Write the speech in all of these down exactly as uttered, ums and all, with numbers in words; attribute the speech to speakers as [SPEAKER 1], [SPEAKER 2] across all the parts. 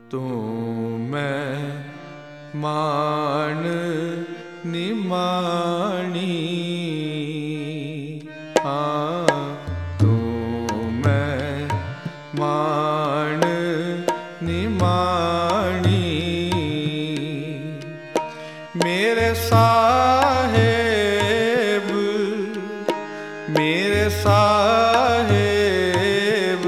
[SPEAKER 1] तू मैं मान निमाणी। हाँ तू मैं मान निमाणी। मेरे साहेब मेरे साहेब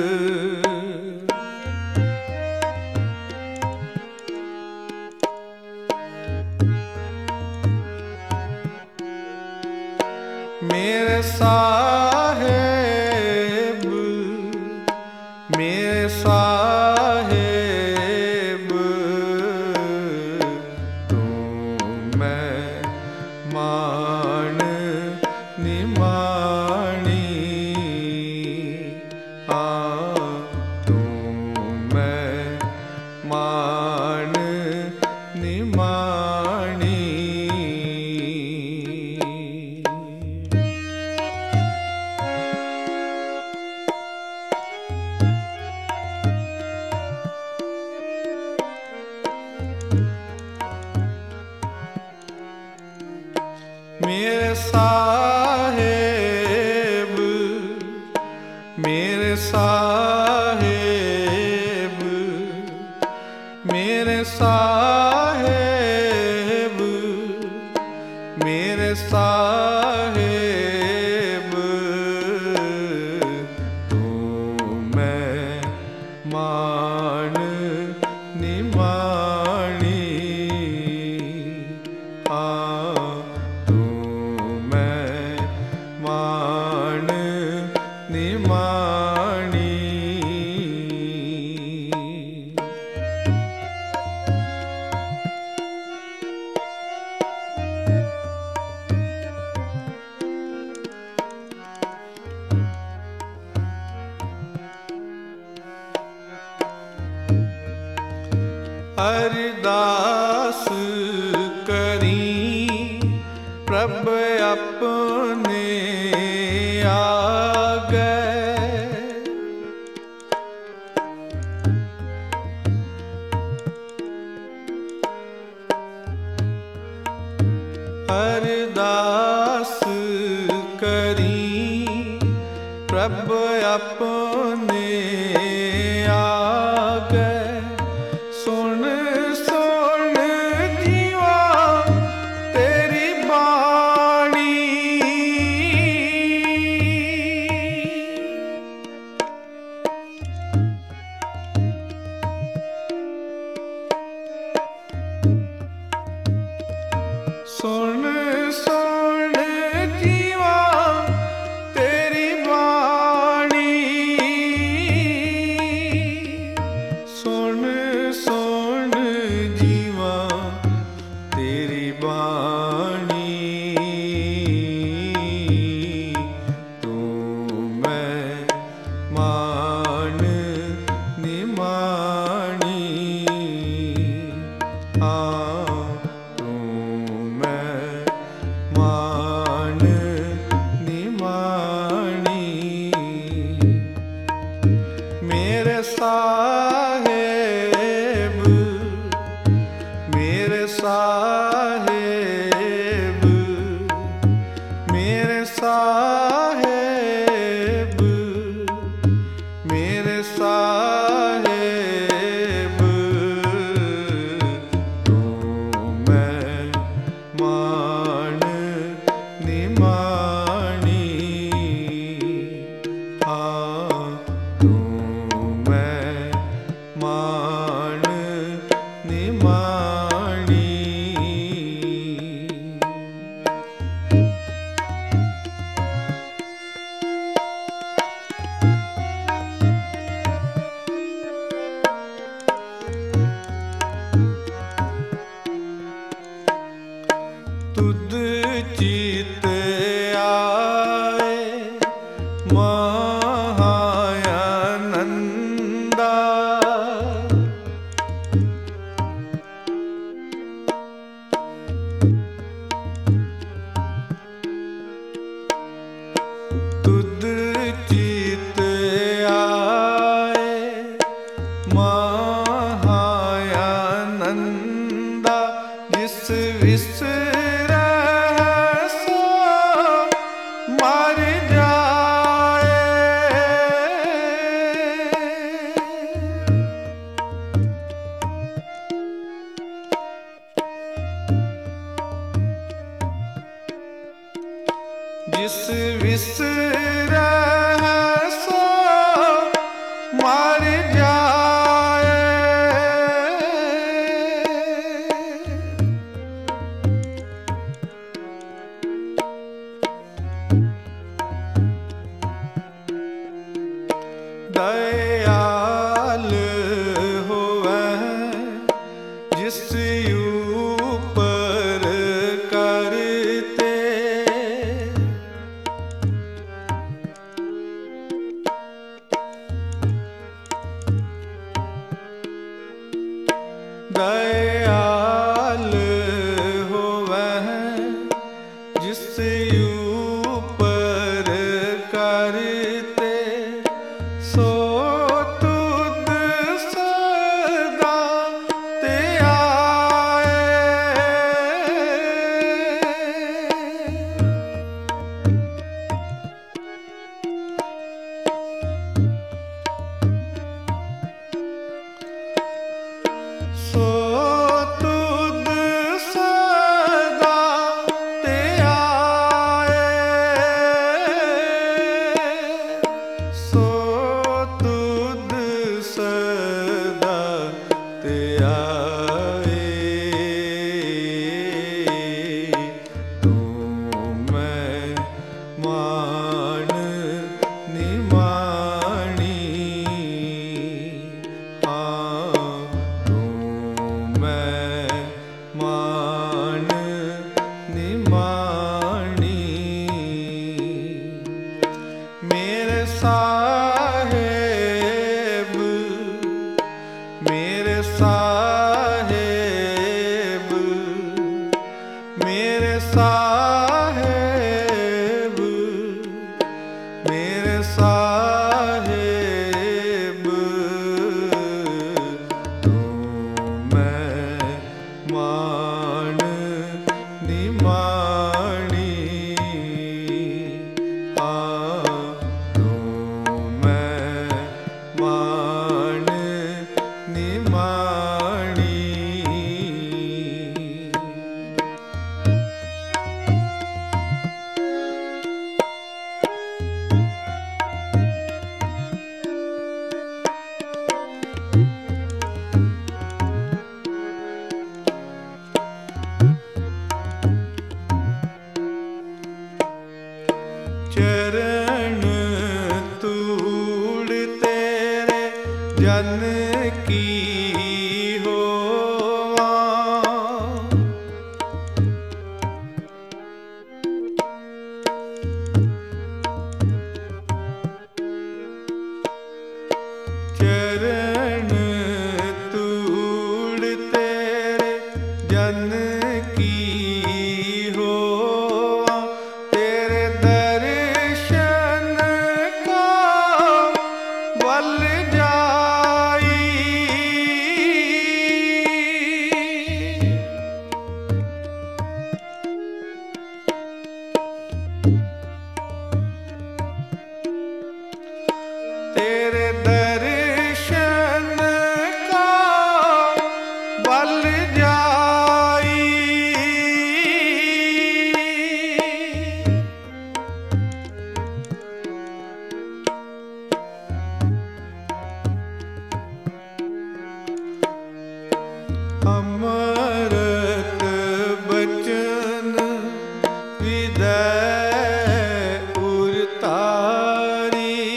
[SPEAKER 1] मेरे साहेब मेरे साहेब तू मैं मान निमाणी। हाँ तू मैं मान निमाणी। मेरे साहेब मेरे साहेब मेरे साहेब मेरे साहेब तू मैं मान निमाणी। हाँ मान निमाणी। अरदास करी प्रभ अपने आगे। अरदास करी प्रभ अपने आगे। सुन सुन जी विसरै सो मर जाए। जिस विसरै सो मर जाए। दयाल होवे जिस ऊपर करते। दयाल होवे जिस ऊपर करते। सो तुद सदा ते आए। सो तुद सदा ते आए। सो तुद सदा ते आए। तू मैं मान निमाणी। हाँ तू मैं मान निमाणी। मेरे साहेब मेरे साहेब मेरे साहेब मेरे साहेब। तू मैं मान निमाणी। हाँ तू मैं मान निमाणी। चरण तूड़ तेरे जन की होवा। चरण तूड़ तेरे जन की होवा। तेरे दर्शन का बल जाई। तेरे दर्शन का बल जाई। अमृत बचन हृदय उरतारी।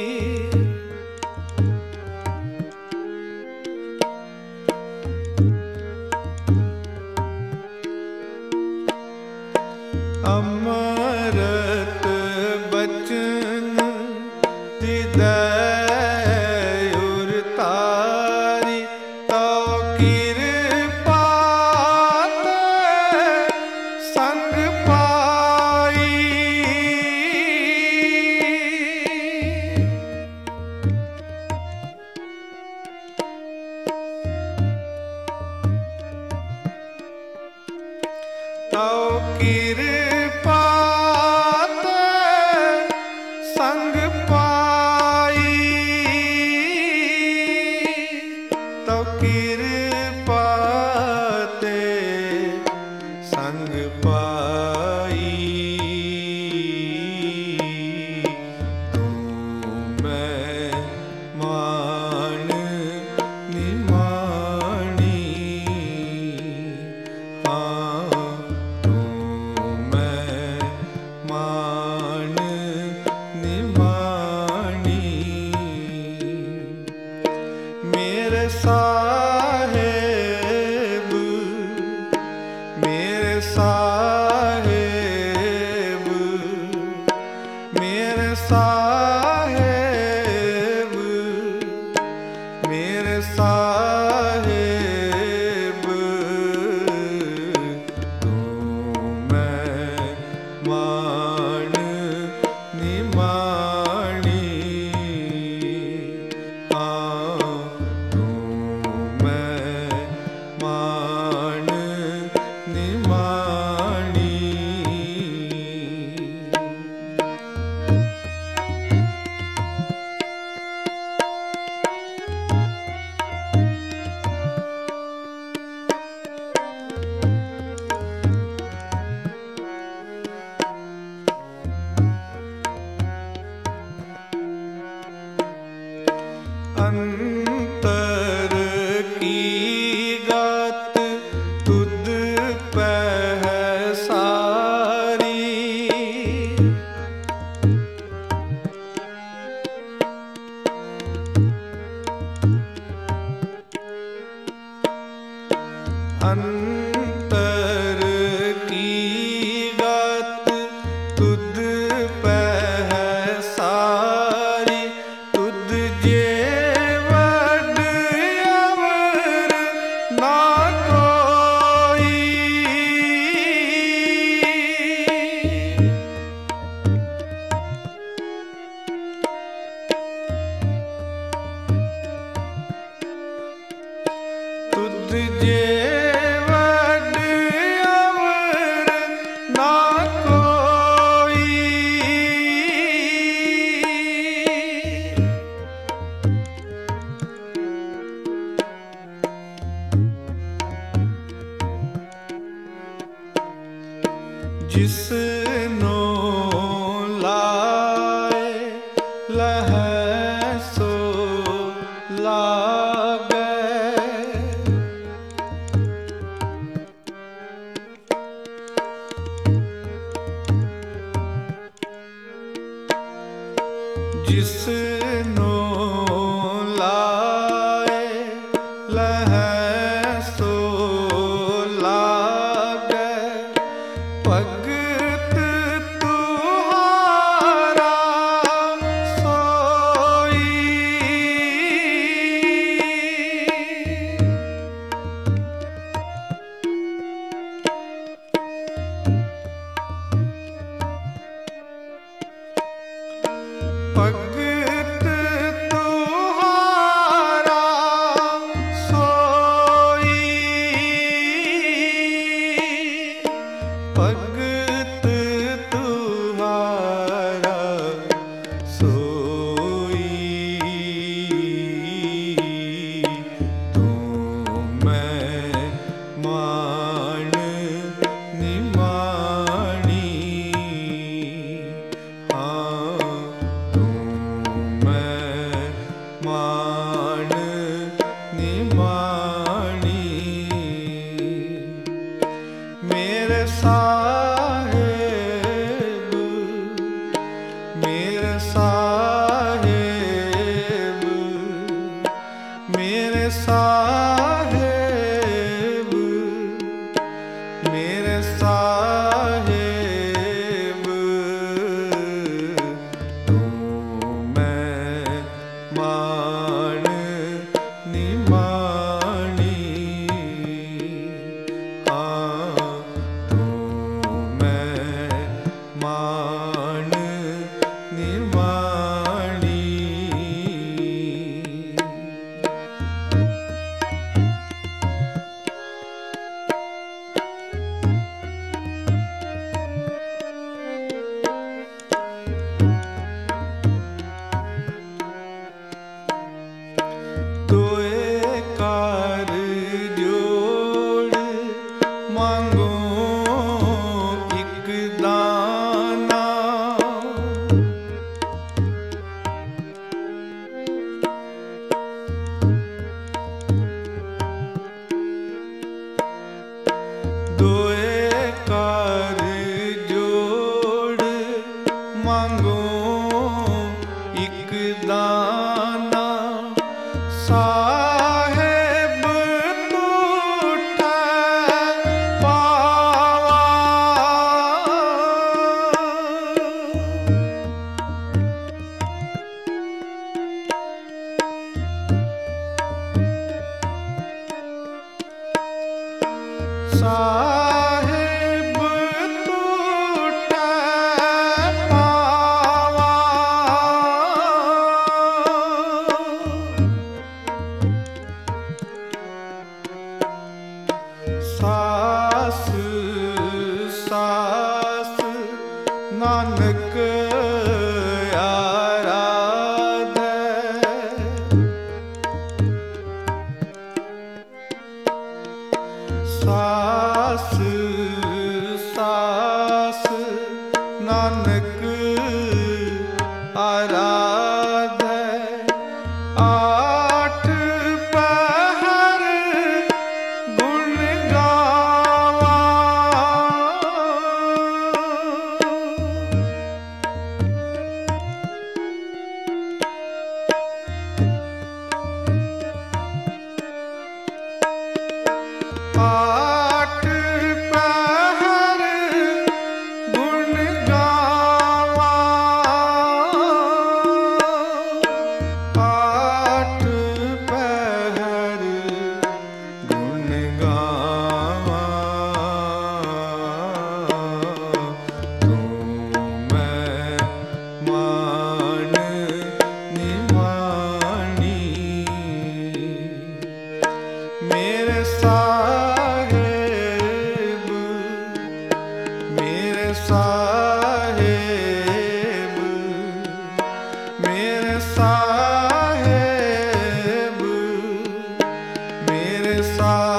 [SPEAKER 1] अमृत बचन हृदय उरतारी। तो कृपा ਕਿਰਪਾ ਤੇ ਸੰਗ ਪਾਈ, ਤੂੰ ਮੈਂ ਮਾਣ ਨਿਮਾਣੀ, ਹਾਂ ਤੂੰ ਮੈਂ ਮਾਣ ਨਿਮਾਣੀ। ਮੇਰੇ ਸਾਹਿਬ, ਮੇਰੇ ਸਾਹਿਬ, ਮੇਰੇ ਸਾਹਿਬ, ਮੇਰੇ ਸਾਹਿਬ, ਤੂੰ ਮੈਂ ਮਾਣ ਨਿਮਾਣੀ, ਹਾਂ ਤੂੰ ਮੈਂ ਮਾਣ ਨਿਮਾਣੀ। ਅੰਤਰ ਕੀ ਗਤ ਤੁਧ ਪਹਿ ਸਾਰੀ, ਅੰਤਰ ਕੀ ਗਤ ਤੁਧ ਪਹਿ ਸਾਰੀ, ਤੁਧ ਜੇ ਨਾ ਕੋਈ, ਤੁਧ ਜੇ ਵੱਡ ਅਵਰ ਨਾ ਕੋਈ, ਜਿਸਨੂੰ ਲਾਏ ਲਹੈ ਸੋ ਲਾਗੈ, ਜਿਸਨੂੰ ਲਾਏ ਲਹੈ ਸੋ ਲਾਗੈ, ਭਗਤ ਤੁਹਾਰਾ ਸੋਈ, ਭਗਤ ਤੁਹਾਰਾ ਸੋਈ, ਭਗਤ ਤੁਹਾਰਾ ਸੋਈ, ਤੂੰ ਮੈਂ ਮਾਣ ਨਿਮਾਣੀ, ਹਾਂ ਮਾਣ ਨਿਮਾਣੀ। ਮੇਰੇ ਸਾਹਿਬ, ਮੇਰੇ ਸਾਹਿਬ, ਮੇਰੇ ਸਾਹਿਬ, ਮੇਰੇ ਸਾਹਿਬ, ਤੂੰ ਮੈਂ ਮਾਣ ਨਿਮਾਣੀ, ਹਾਂ ਤੂੰ ਮੈਂ ਮਾਣ ਨਿਮਾਣੀ। ਸਾਹਿਬ ਟੂਟੈ ਪਾਵਾ ਸਾਸ ਸਾਸ ਨਾਨਕ ਆਰਾਧੈ ਸਾਸ ਸਾਸ ਨਾਨਕ ਆਰਾਧੈ ਆਠ ਪਹਿਰ ਗੁਣ ਗਾਵਾਂ ਆਠ ਪਹਿਰ ਗੁਣ ਗਾਵਾਂ ਆਠ ਪਹਿਰ ਗੁਣ ਗਾਵਾਂ ਤੂੰ ਮੈਂ ਮਾਣ ਨਿਮਾਣੀ ਮੇਰੇ ਸਾਹਿਬ ਮੇਰੇ ਸਾਹਿਬ ਮੇਰੇ ਸਾਹਿਬ ਮੇਰੇ ਸਾਹਿਬ